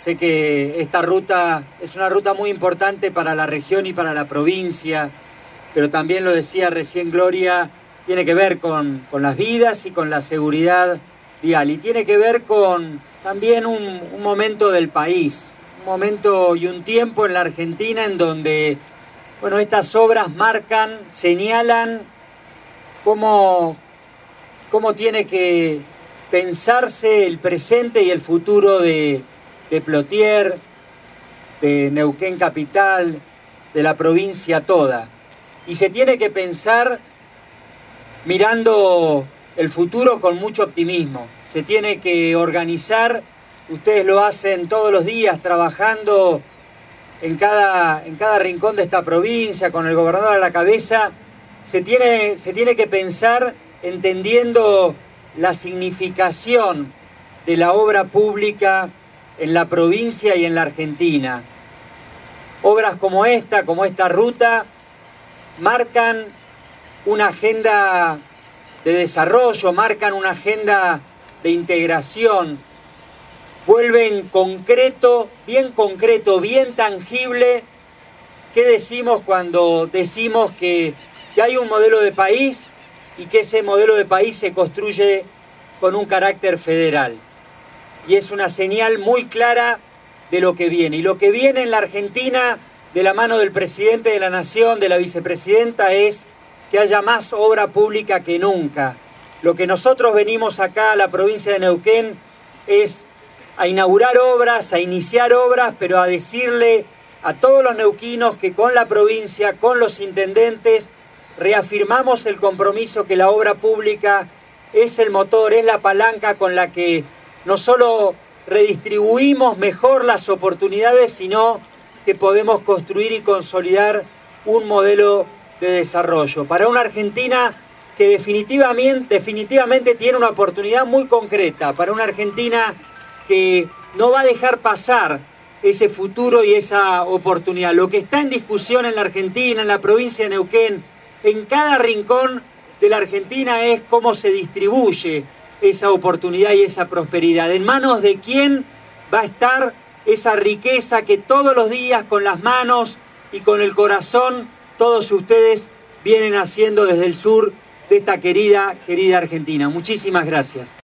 Sé que esta ruta es una ruta muy importante para la región y para la provincia, pero también, lo decía recién Gloria, tiene que ver con las vidas y con la seguridad vial. Y tiene que ver con también un momento del país, un momento y un tiempo en la Argentina en donde, bueno, estas obras marcan, señalan cómo tiene que pensarse el presente y el futuro de Plotier, de Neuquén capital, de la provincia toda. Y se tiene que pensar mirando el futuro con mucho optimismo. Se tiene que organizar, ustedes lo hacen todos los días trabajando en cada rincón de esta provincia, con el gobernador a la cabeza. Se tiene que pensar entendiendo la significación de la obra pública en la provincia y en la Argentina. Obras como esta ruta, marcan una agenda de desarrollo, marcan una agenda de integración, vuelven concreto, bien tangible. ¿Qué decimos cuando decimos que hay un modelo de país y que ese modelo de país se construye con un carácter federal? Y es una señal muy clara de lo que viene. Y lo que viene en la Argentina, de la mano del presidente de la Nación, de la vicepresidenta, es que haya más obra pública que nunca. Lo que nosotros venimos acá a la provincia de Neuquén es a inaugurar obras, a iniciar obras, pero a decirle a todos los neuquinos que con la provincia, con los intendentes, reafirmamos el compromiso que la obra pública es el motor, es la palanca con la que no solo redistribuimos mejor las oportunidades, sino que podemos construir y consolidar un modelo de desarrollo para una Argentina que definitivamente tiene una oportunidad muy concreta, para una Argentina que no va a dejar pasar ese futuro y esa oportunidad. Lo que está en discusión en la Argentina, en la provincia de Neuquén, en cada rincón de la Argentina, es cómo se distribuye esa oportunidad y esa prosperidad. ¿En manos de quién va a estar esa riqueza que todos los días, con las manos y con el corazón, todos ustedes vienen haciendo desde el sur de esta querida Argentina? Muchísimas gracias.